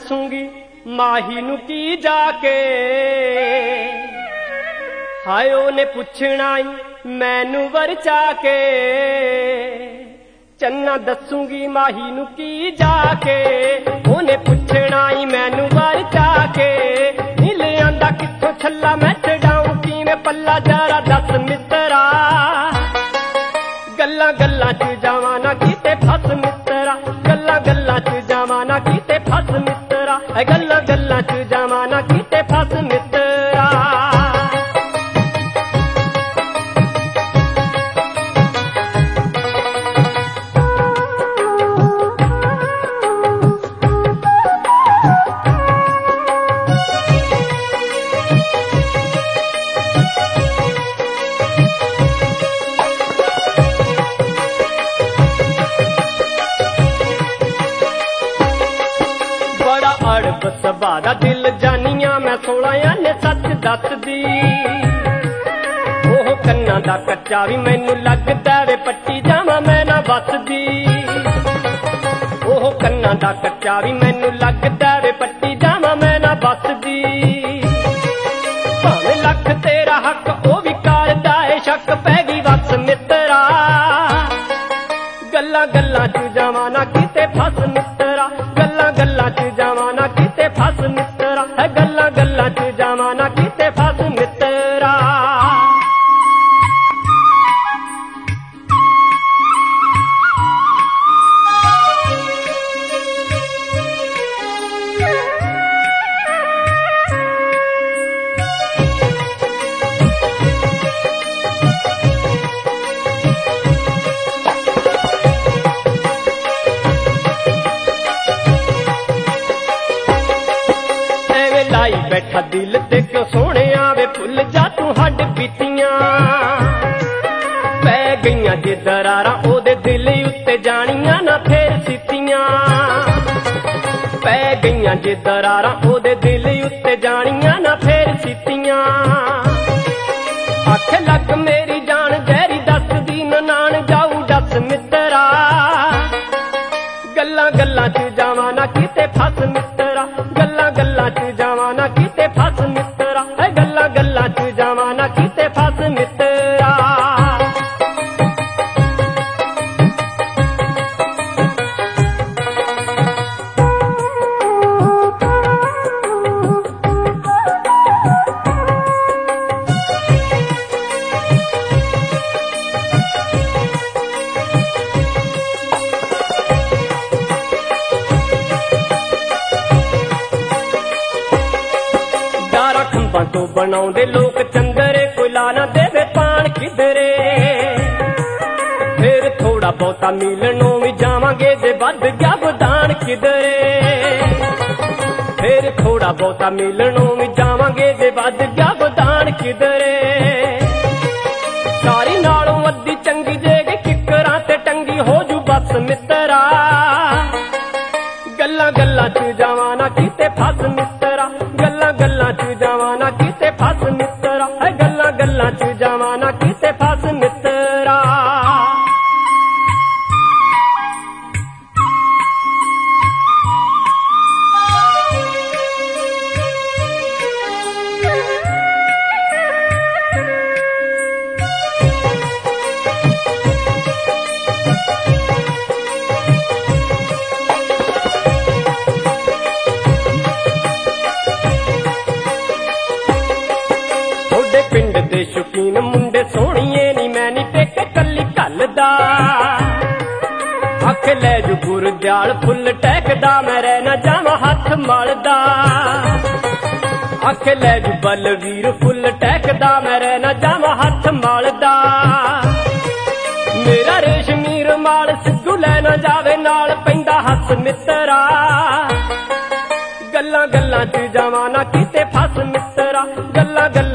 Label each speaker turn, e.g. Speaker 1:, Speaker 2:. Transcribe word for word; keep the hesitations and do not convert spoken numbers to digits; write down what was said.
Speaker 1: दसूंगी माही नू की जाके। हाय ओने पुछना ही मैनू वरचा के, चन्ना दसूंगी माही नू की जाके। ओने पुछना ही मैनू वरचा के, नील आंदा किथों छल्ला मैं छड़ाऊं किवें पल्ला जरा दस मित्रा। गल्लां गल्लां च जावां ना किते फस मित्रा, गल्लां गल्लां च जावां ना किते फस मित्रा, गल्लां गल्लां च जावां ना किते फस मित्रा। सबादा दिल जानिया मैं सोलह ने सच दसदी। ओह कन्ना दा कच्चा भी मैनू लगदा वे पट्टी जावां मैं ना बसदी। ओह कन्ना दा कच्चा भी मैनू लगदा वे पट्टी जावां मैं ना बसदी। भावें लख तेरा हक ओ भी करदा है शक पै गई बस मित्रा। गल्लां गल्लां च जावां ना किते फस मित्रा, गल्लां गल्लां च जावां ना किते फस मित्रा, है गल्लां गल्लां च जावां ना किते फस मित्रा। बैठा दिल ते क्यों सोने वे भुल जा तू हड पीतियां। पै गईयां जे दरारां ओदे दिल उत्ते जानियां ना फेर सीतियां। पै गईयां जे दरारां ओदे दिल उत्ते जानियां ना फेर सीतियां। आख लग मेरी जान गहरी दस दी नान जाऊ दस मित्रा। गल्लां गल्लां च जावां ना किते फस मित्रा, गल्लां गल्लां च जावां ना किते फस मित्रा, है गल्लां गल्लां च जावां ना किते फस मित्रा। तो बनाउंदे लोक चंदरे कोई ला ना देवे पान किधरे। फिर थोड़ा बहुता मिलनों भी जावांगे जे बद गया बदान किधरे। फिर थोड़ा बहुता मिलनों भी जावांगे जे बद गया बदान किधरे। सारी नालों अद्धी चंगी जेगे किकरां ते टंगी हो जू बस मित्रा। गल्लां गल्लां च जावां ना किते फस मित्रा, गल्लां गल्लां च जावां ना किते फस मित्रा, है गल्लां गल्लां च जावां ना किते फस मित्रा। शौकीन मुंडे सोहणीए नी मैं नी टेके कली घलदा। अख लै जू गुरजाल फुल टहकदा मैं रह ना जावां हथ मलदा। अख लै जू बलवीर फुल टहकदा मैं रह ना जावां हथ मलदा। मेरा रेशमी रुमाल सिद्धू लै ना जावे नाल पैंदा हस मित्रा। गल्लां गल्लां च जावां ना किते फस मित्रा, गल्लां गल्लां